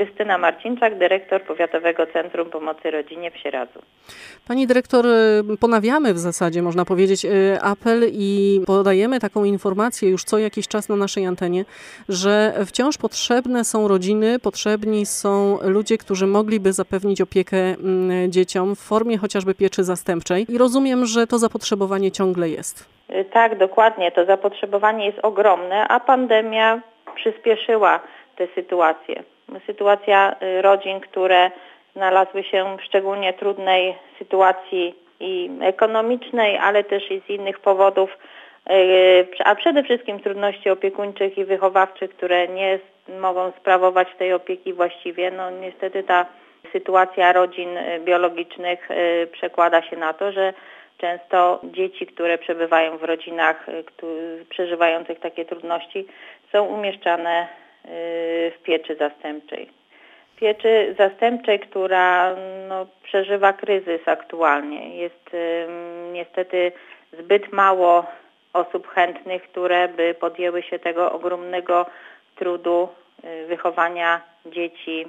Krystyna Marcinczak, dyrektor Powiatowego Centrum Pomocy Rodzinie w Sieradzu. Pani dyrektor, ponawiamy w zasadzie, można powiedzieć, apel i podajemy taką informację już co jakiś czas na naszej antenie, że wciąż potrzebne są rodziny, potrzebni są ludzie, którzy mogliby zapewnić opiekę dzieciom w formie chociażby pieczy zastępczej. I rozumiem, że to zapotrzebowanie ciągle jest. Tak, dokładnie. To zapotrzebowanie jest ogromne, a pandemia przyspieszyła tę sytuację. Sytuacja rodzin, które znalazły się w szczególnie trudnej sytuacji i ekonomicznej, ale też i z innych powodów, a przede wszystkim trudności opiekuńczych i wychowawczych, które nie mogą sprawować tej opieki właściwie. No niestety ta sytuacja rodzin biologicznych przekłada się na to, że często dzieci, które przebywają w rodzinach przeżywających takie trudności, są umieszczane w pieczy zastępczej. Pieczy zastępczej, która przeżywa kryzys aktualnie. Jest niestety zbyt mało osób chętnych, które by podjęły się tego ogromnego trudu wychowania dzieci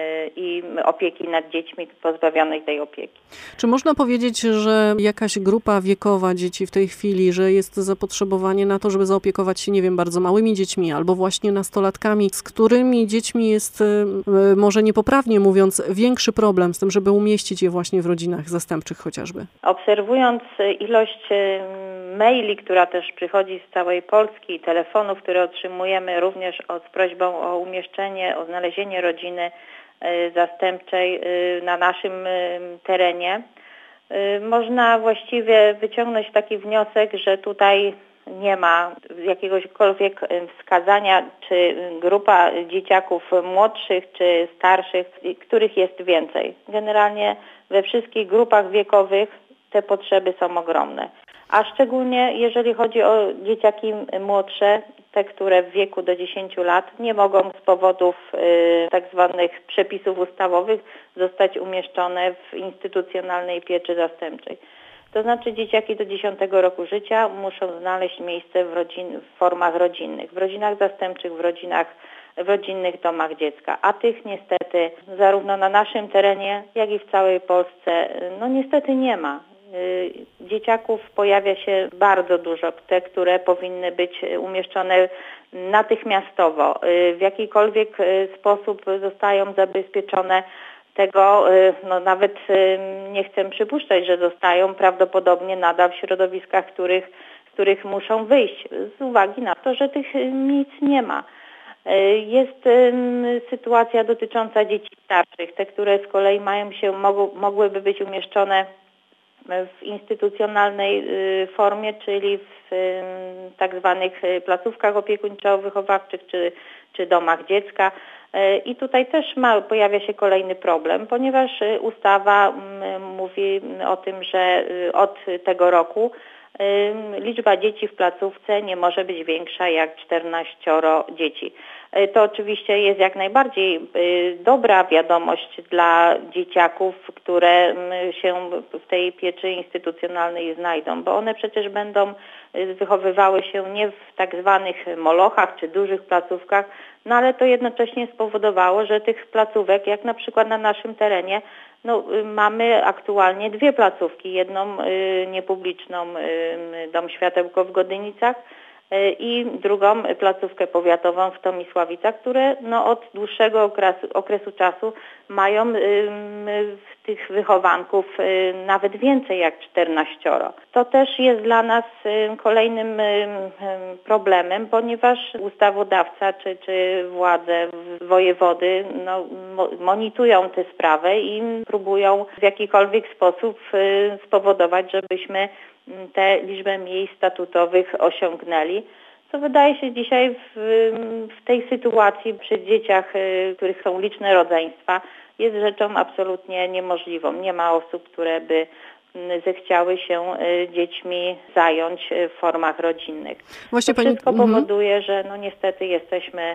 i opieki nad dziećmi pozbawionych tej opieki. Czy można powiedzieć, że jakaś grupa wiekowa dzieci w tej chwili, że jest zapotrzebowanie na to, żeby zaopiekować się, nie wiem, bardzo małymi dziećmi albo właśnie nastolatkami, z którymi dziećmi jest, może niepoprawnie mówiąc, większy problem z tym, żeby umieścić je właśnie w rodzinach zastępczych chociażby? Obserwując ilość maili, która też przychodzi z całej Polski, telefonów, które otrzymujemy również z prośbą o umieszczenie, o znalezienie rodziny zastępczej na naszym terenie, można właściwie wyciągnąć taki wniosek, że tutaj nie ma jakiegokolwiek wskazania, czy grupa dzieciaków młodszych, czy starszych, których jest więcej. Generalnie we wszystkich grupach wiekowych te potrzeby są ogromne. A szczególnie jeżeli chodzi o dzieciaki młodsze, te, które w wieku do 10 lat nie mogą z powodów tak zwanych przepisów ustawowych zostać umieszczone w instytucjonalnej pieczy zastępczej. To znaczy dzieciaki do 10 roku życia muszą znaleźć miejsce w formach rodzinnych, w rodzinach zastępczych, w rodzinnych domach dziecka. A tych niestety zarówno na naszym terenie, jak i w całej Polsce niestety nie ma. Dzieciaków pojawia się bardzo dużo, te, które powinny być umieszczone natychmiastowo. W jakikolwiek sposób zostają zabezpieczone, tego nawet nie chcę przypuszczać, że zostają prawdopodobnie nadal w środowiskach, z których muszą wyjść, z uwagi na to, że tych miejsc nie ma. Jest sytuacja dotycząca dzieci starszych, te, które z kolei mogłyby być umieszczone w instytucjonalnej formie, czyli w tak zwanych placówkach opiekuńczo-wychowawczych czy domach dziecka. I tutaj też pojawia się kolejny problem, ponieważ ustawa mówi o tym, że od tego roku liczba dzieci w placówce nie może być większa jak 14 dzieci. To oczywiście jest jak najbardziej dobra wiadomość dla dzieciaków, które się w tej pieczy instytucjonalnej znajdą, bo one przecież będą wychowywały się nie w tak zwanych molochach czy dużych placówkach, ale to jednocześnie spowodowało, że tych placówek, jak na przykład na naszym terenie, mamy aktualnie 2 placówki, jedną niepubliczną, Dom Światełko w Godynicach i drugą placówkę powiatową w Tomisławicach, które od dłuższego okresu czasu mają tych wychowanków nawet więcej jak 14. To też jest dla nas kolejnym problemem, ponieważ ustawodawca czy władze wojewody monitorują tę sprawę i próbują w jakikolwiek sposób spowodować, żebyśmy tę liczbę miejsc statutowych osiągnęli, co wydaje się dzisiaj w tej sytuacji przy dzieciach, których są liczne rodzeństwa, jest rzeczą absolutnie niemożliwą. Nie ma osób, które by zechciały się dziećmi zająć w formach rodzinnych. Właśnie to wszystko powoduje, że niestety jesteśmy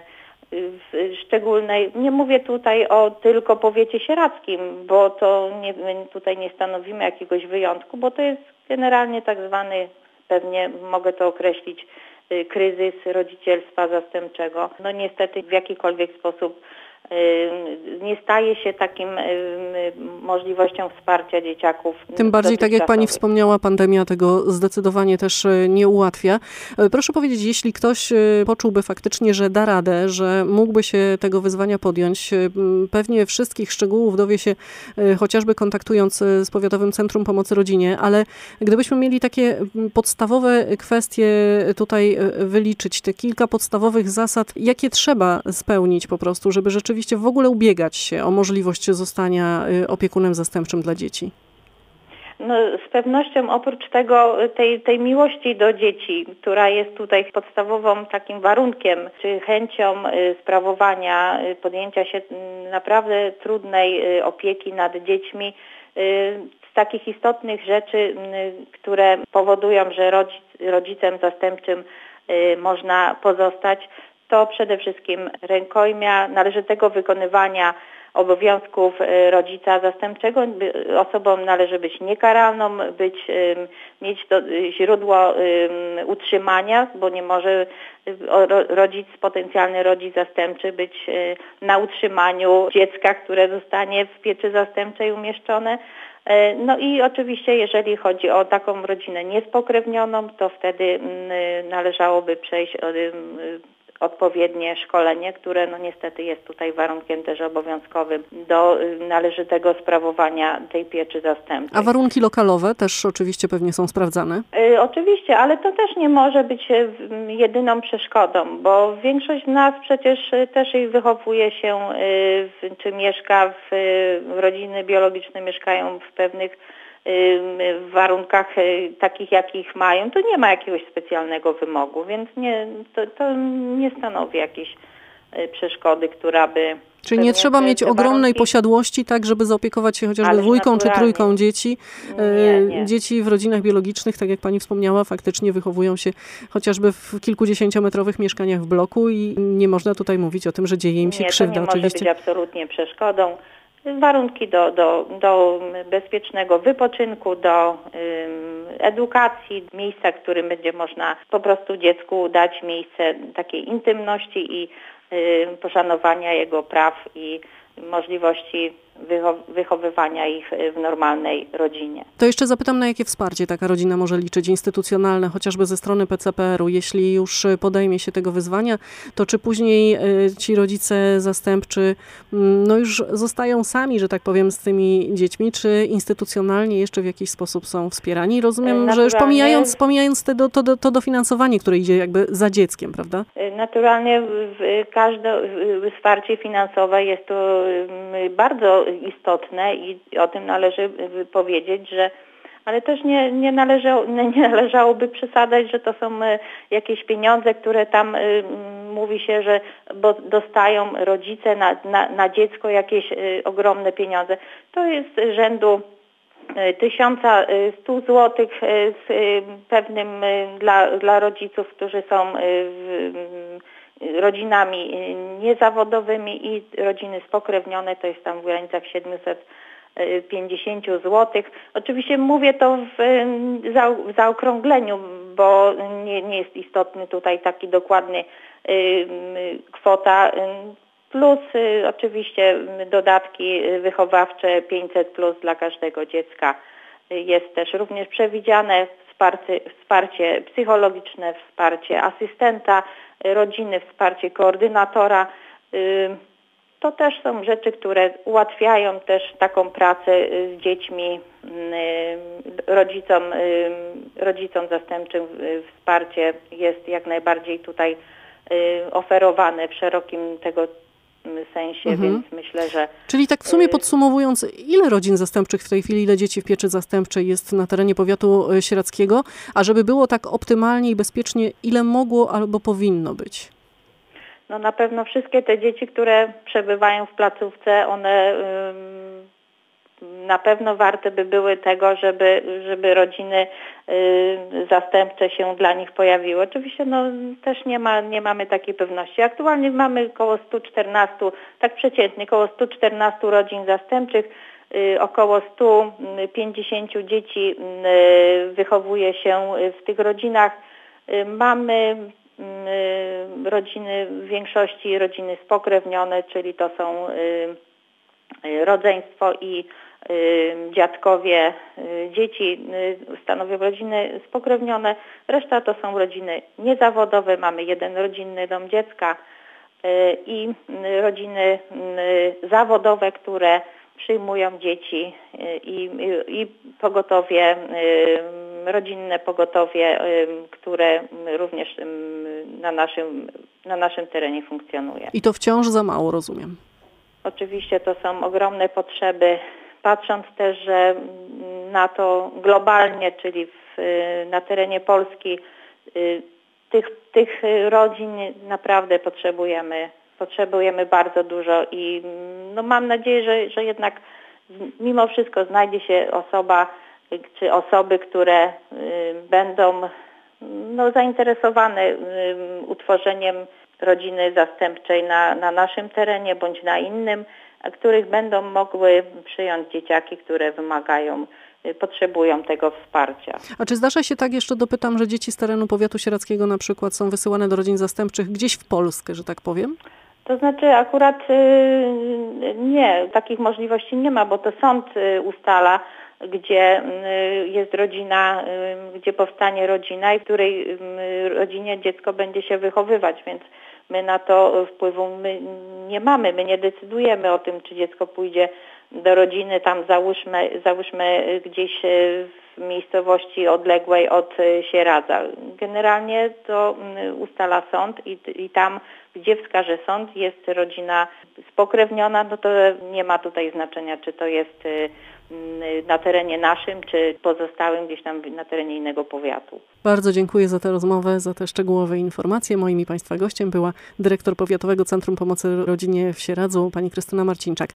w szczególnej, nie mówię tutaj o tylko powiecie sieradzkim, bo to tutaj nie stanowimy jakiegoś wyjątku, bo to jest generalnie tak zwany, pewnie mogę to określić, kryzys rodzicielstwa zastępczego. Niestety w jakikolwiek sposób nie staje się takim możliwością wsparcia dzieciaków. Tym bardziej, tak jak pani wspomniała, pandemia tego zdecydowanie też nie ułatwia. Proszę powiedzieć, jeśli ktoś poczułby faktycznie, że da radę, że mógłby się tego wyzwania podjąć, pewnie wszystkich szczegółów dowie się chociażby kontaktując z Powiatowym Centrum Pomocy Rodzinie, ale gdybyśmy mieli takie podstawowe kwestie tutaj wyliczyć, te kilka podstawowych zasad, jakie trzeba spełnić po prostu, żeby rzeczywiście w ogóle ubiegać się o możliwość zostania opiekunem zastępczym dla dzieci? No, z pewnością oprócz tego, tej miłości do dzieci, która jest tutaj podstawowym takim warunkiem, czy chęcią sprawowania, podjęcia się naprawdę trudnej opieki nad dziećmi, z takich istotnych rzeczy, które powodują, że rodzicem zastępczym można pozostać, to przede wszystkim rękojmia, należytego wykonywania obowiązków rodzica zastępczego. Osobą należy być niekaralną, mieć źródło utrzymania, bo nie może potencjalny rodzic zastępczy być na utrzymaniu dziecka, które zostanie w pieczy zastępczej umieszczone. No i oczywiście, jeżeli chodzi o taką rodzinę niespokrewnioną, to wtedy należałoby przejść odpowiednie szkolenie, które no niestety jest tutaj warunkiem też obowiązkowym do należytego sprawowania tej pieczy zastępczej. A warunki lokalowe też oczywiście pewnie są sprawdzane? Oczywiście, ale to też nie może być jedyną przeszkodą, bo większość z nas przecież też wychowuje się, czy mieszka rodziny biologiczne mieszkają w pewnych warunkach takich, jakich mają, to nie ma jakiegoś specjalnego wymogu, więc to nie stanowi jakiejś przeszkody, która by... Czyli nie trzeba mieć ogromnej posiadłości, tak, żeby zaopiekować się chociażby dwójką czy trójką dzieci. Nie. Dzieci w rodzinach biologicznych, tak jak pani wspomniała, faktycznie wychowują się chociażby w kilkudziesięciometrowych mieszkaniach w bloku i nie można tutaj mówić o tym, że dzieje im się krzywda. To nie oczywiście. może być absolutnie przeszkodą. Warunki do bezpiecznego wypoczynku, do edukacji, miejsca, w którym będzie można po prostu dziecku dać miejsce takiej intymności i poszanowania jego praw i możliwości wychowywania ich w normalnej rodzinie. To jeszcze zapytam, na jakie wsparcie taka rodzina może liczyć, instytucjonalne, chociażby ze strony PCPR-u. Jeśli już podejmie się tego wyzwania, to czy później ci rodzice zastępczy już zostają sami, że tak powiem, z tymi dziećmi, czy instytucjonalnie jeszcze w jakiś sposób są wspierani? Rozumiem, że już pomijając to dofinansowanie, które idzie jakby za dzieckiem, prawda? Naturalnie każde wsparcie finansowe jest to bardzo istotne i o tym należy powiedzieć, że ale też nie należałoby przesadzać, że to są jakieś pieniądze, które tam mówi się, że bo dostają rodzice na dziecko jakieś ogromne pieniądze. To jest rzędu 1100 zł z pewnym dla rodziców, którzy są rodzinami niezawodowymi i rodziny spokrewnione, to jest tam w granicach 750 zł. Oczywiście mówię to w zaokrągleniu, bo nie jest istotny tutaj taki dokładny kwota. Plus oczywiście dodatki wychowawcze 500+ dla każdego dziecka. Jest też również przewidziane wsparcie psychologiczne, wsparcie asystenta rodziny, wsparcie koordynatora. To też są rzeczy, które ułatwiają też taką pracę z dziećmi, rodzicom zastępczym. Wsparcie jest jak najbardziej tutaj oferowane w szerokim tego sensie, więc myślę, że... Czyli tak w sumie podsumowując, ile rodzin zastępczych w tej chwili, ile dzieci w pieczy zastępczej jest na terenie powiatu sieradzkiego, a żeby było tak optymalnie i bezpiecznie, ile mogło albo powinno być? No na pewno wszystkie te dzieci, które przebywają w placówce, one na pewno warte by były tego, żeby rodziny zastępcze się dla nich pojawiły. Oczywiście też nie mamy takiej pewności. Aktualnie mamy około 114, tak przeciętnie, około 114 rodzin zastępczych, około 150 dzieci wychowuje się w tych rodzinach. Mamy rodziny, w większości rodziny spokrewnione, czyli to są rodzeństwo i dziadkowie dzieci stanowią rodziny spokrewnione. Reszta to są rodziny niezawodowe. Mamy jeden rodzinny dom dziecka i rodziny zawodowe, które przyjmują dzieci i pogotowie, rodzinne pogotowie, które również na naszym terenie funkcjonuje. I to wciąż za mało, rozumiem. Oczywiście to są ogromne potrzeby, patrząc też, że na to globalnie, czyli na terenie Polski, tych rodzin naprawdę potrzebujemy bardzo dużo i mam nadzieję, że jednak mimo wszystko znajdzie się osoba czy osoby, które będą zainteresowane utworzeniem rodziny zastępczej na naszym terenie bądź na innym, a których będą mogły przyjąć dzieciaki, które potrzebują tego wsparcia. A czy zdarza się tak, jeszcze dopytam, że dzieci z terenu powiatu sieradzkiego na przykład są wysyłane do rodzin zastępczych gdzieś w Polskę, że tak powiem? To znaczy akurat nie, takich możliwości nie ma, bo to sąd ustala, gdzie jest rodzina, gdzie powstanie rodzina i w której rodzinie dziecko będzie się wychowywać, więc my na to wpływu nie mamy, my nie decydujemy o tym, czy dziecko pójdzie do rodziny tam załóżmy gdzieś w miejscowości odległej od Sieradza. Generalnie to ustala sąd i tam, gdzie wskaże sąd, jest rodzina spokrewniona, to nie ma tutaj znaczenia, czy to jest na terenie naszym, czy pozostałym gdzieś tam na terenie innego powiatu. Bardzo dziękuję za tę rozmowę, za te szczegółowe informacje. Moim i Państwa gościem była dyrektor Powiatowego Centrum Pomocy Rodzinie w Sieradzu, pani Krystyna Marcinczak.